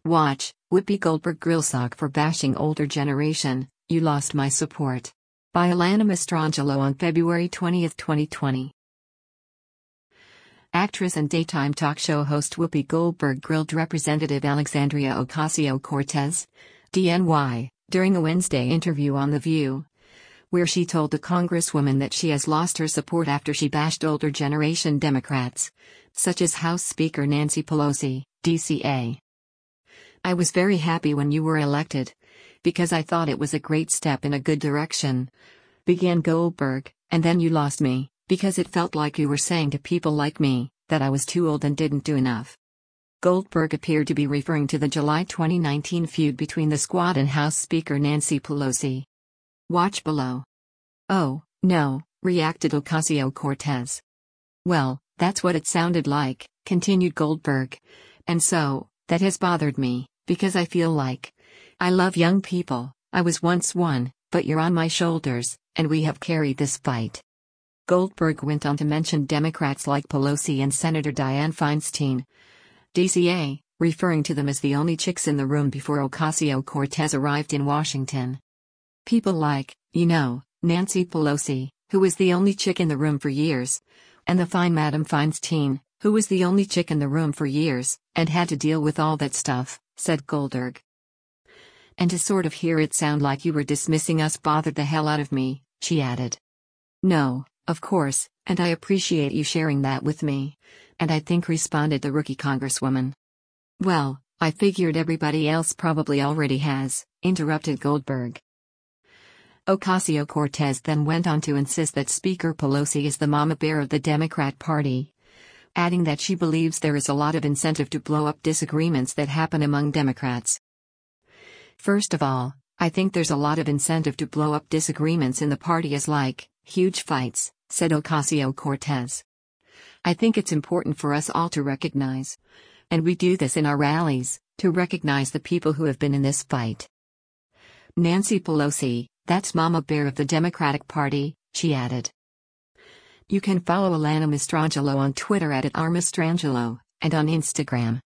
Watch, Whoopi Goldberg grillsock for bashing older generation, you lost my support. By Alana Mastrangelo on February 20, 2020. Actress and daytime talk show host Whoopi Goldberg grilled Representative Alexandria Ocasio-Cortez, DNY, during a Wednesday interview on The View, where she told the Congresswoman that she has lost her support after she bashed older generation Democrats, such as House Speaker Nancy Pelosi, DCA. I was very happy when you were elected, because I thought it was a great step in a good direction, began Goldberg, and then you lost me, because it felt like you were saying to people like me, that I was too old and didn't do enough. Goldberg appeared to be referring to the July 2019 feud between the Squad and House Speaker Nancy Pelosi. Watch below. Oh, no, reacted Ocasio-Cortez. Well, that's what it sounded like, continued Goldberg. And so, that has bothered me, because I feel like I love young people, I was once one, but you're on my shoulders, and we have carried this fight. Goldberg went on to mention Democrats like Pelosi and Senator Dianne Feinstein, DCA, referring to them as the only chicks in the room before Ocasio-Cortez arrived in Washington. People like, Nancy Pelosi, who was the only chick in the room for years, and the fine Madam Feinstein, who was the only chick in the room for years, and had to deal with all that stuff, said Goldberg. And to sort of hear it sound like you were dismissing us bothered the hell out of me, she added. No, of course, and I appreciate you sharing that with me. And I think, responded the rookie Congresswoman. Well, I figured everybody else probably already has, interrupted Goldberg. Ocasio-Cortez then went on to insist that Speaker Pelosi is the mama bear of the Democrat Party, adding that she believes there is a lot of incentive to blow up disagreements that happen among Democrats. First of all, I think there's a lot of incentive to blow up disagreements in the party as like huge fights, said Ocasio-Cortez. I think it's important for us all to recognize, and we do this in our rallies, to recognize the people who have been in this fight. Nancy Pelosi, that's mama bear of the Democratic Party, she added. You can follow Alana Mastrangelo on Twitter @RMastrangelo, and on Instagram